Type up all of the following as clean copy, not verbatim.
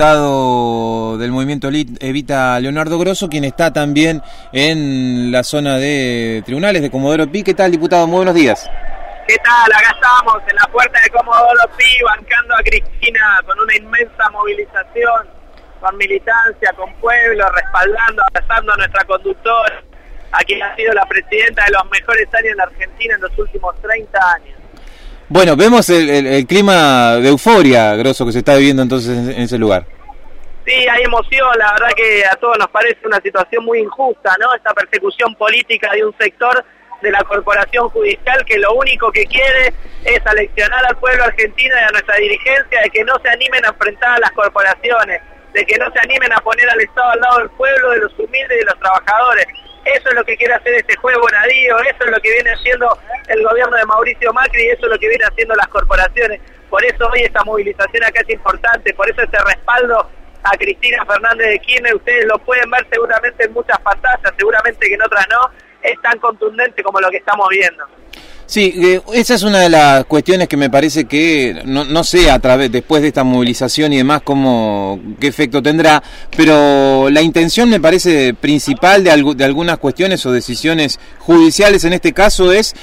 diputado del movimiento Evita, Leonardo Grosso, quien está también en la zona de tribunales de Comodoro Pi. ¿Qué tal, diputado? Muy buenos días. ¿Qué tal? Acá estamos en la puerta de Comodoro Pi, bancando a Cristina con una inmensa movilización, con militancia, con pueblo, respaldando, abrazando a nuestra conductora, a quien ha sido la presidenta de los mejores años en la Argentina en los últimos 30 años. Bueno, vemos el clima de euforia, Grosso, que se está viviendo entonces en ese lugar. Sí, hay emoción, la verdad que a todos nos parece una situación muy injusta, ¿no? Esta persecución política de un sector de la corporación judicial que lo único que quiere es aleccionar al pueblo argentino y a nuestra dirigencia de que no se animen a enfrentar a las corporaciones, de que no se animen a poner al Estado al lado del pueblo, de los humildes y de los trabajadores. Eso es lo que quiere hacer este juez Bonadío, eso es lo que viene haciendo el gobierno de Mauricio Macri y eso es lo que viene haciendo las corporaciones. Por eso hoy esta movilización acá es importante, por eso este respaldo a Cristina Fernández de Kirchner, ustedes lo pueden ver seguramente en muchas pantallas, seguramente que en otras no, es tan contundente como lo que estamos viendo. Sí, esa es una de las cuestiones que me parece que no sé después de esta movilización y demás qué efecto tendrá, pero la intención me parece principal de algunas cuestiones o decisiones judiciales en este caso es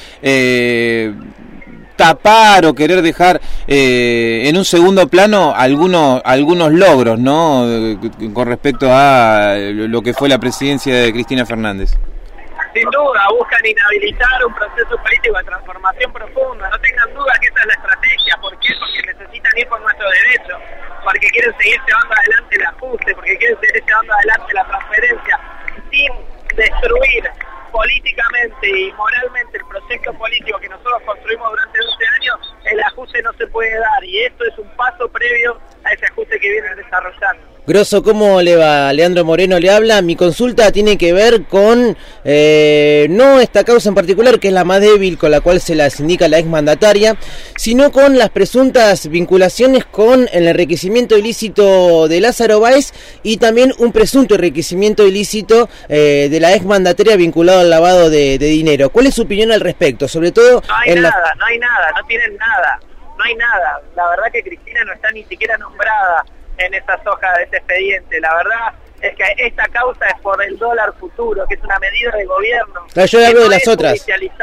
tapar o querer dejar en un segundo plano algunos logros, ¿no? Con respecto a lo que fue la presidencia de Cristina Fernández. Sin duda, buscan inhabilitar un proceso político de transformación profunda. No tengan duda que esa es la estrategia. ¿Por qué? Porque necesitan ir por nuestros derechos, porque quieren seguir llevando adelante el ajuste, porque quieren seguir llevando adelante la transferencia, sin destruir políticamente y moralmente el proyecto político que nosotros construimos durante 12 años. El ajuste no se puede dar y esto es un paso previo a ese ajuste que vienen desarrollando. Grosso, ¿cómo le va? Leandro Moreno le habla. Mi consulta tiene que ver con no esta causa en particular, que es la más débil con la cual se las indica la exmandataria, sino con las presuntas vinculaciones con el enriquecimiento ilícito de Lázaro Báez y también un presunto enriquecimiento ilícito de la exmandataria vinculado al lavado de dinero. ¿Cuál es su opinión al respecto? Sobre todo no hay nada, no tienen nada, no hay nada. La verdad que Cristina no está ni siquiera nombrada en esas hojas de este expediente. La verdad es que esta causa es por el dólar futuro, que es una medida de gobierno. Yo hablo de las otras.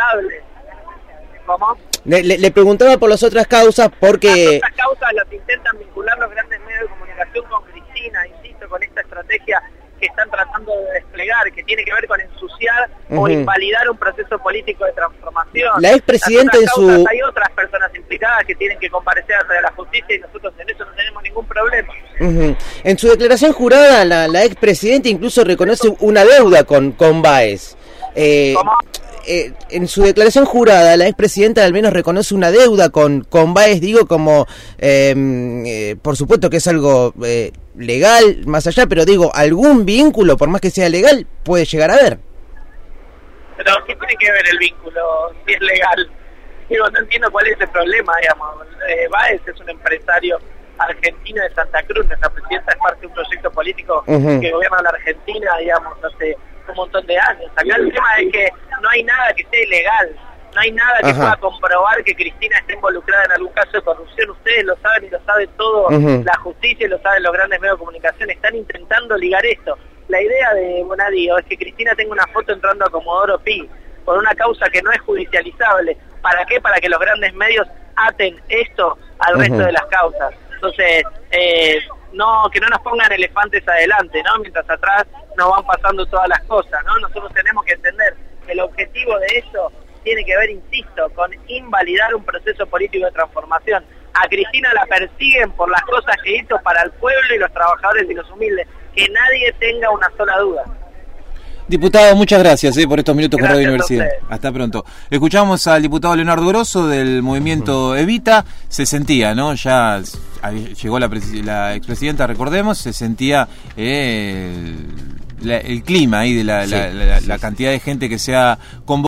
¿Cómo? Le preguntaba por las otras causas porque... Las otras causas las intentan vincular los grandes medios de comunicación con Cristina, insisto, con esta estrategia que están tratando de desplegar, que tiene que ver con ensuciar o invalidar un proceso político de transformación. La expresidenta en su... Hay otras personas implicadas que tienen que comparecer ante la justicia y nosotros en eso no tenemos ningún problema. En su declaración jurada, la expresidenta incluso reconoce una deuda con Báez. ¿Cómo? En su declaración jurada, la expresidenta al menos reconoce una deuda con Báez, digo, como por supuesto que es algo legal, más allá, pero digo, algún vínculo, por más que sea legal, puede llegar a haber. Pero ¿qué tiene que ver el vínculo si es legal? Digo, no entiendo cuál es el problema, digamos. Báez es un empresario argentino de Santa Cruz, nuestra presidenta es parte de un proyecto político que gobierna la Argentina, digamos, hace un montón de años. Acá el tema es que no hay nada que sea ilegal, no hay nada que pueda comprobar que Cristina esté involucrada en algún caso de corrupción. Ustedes lo saben y lo sabe todo la justicia y lo saben los grandes medios de comunicación. Están intentando ligar esto. La idea de Bonadío es que Cristina tenga una foto entrando a Comodoro Pi por una causa que no es judicializable. ¿Para qué? Para que los grandes medios aten esto al resto de las causas. Entonces, que no nos pongan elefantes adelante, ¿no? Mientras atrás nos van pasando todas las cosas, ¿no? Nosotros tenemos que entender que el objetivo de esto tiene que ver, insisto, con invalidar un proceso político de transformación. A Cristina la persiguen por las cosas que hizo para el pueblo y los trabajadores y los humildes. Que nadie tenga una sola duda. Diputado, muchas gracias por estos minutos con Radio Universidad. Hasta pronto. Escuchamos al diputado Leonardo Grosso del movimiento Evita. Se sentía, ¿no? Ya llegó la expresidenta, recordemos, se sentía el clima ahí de la cantidad de gente que se ha convocado.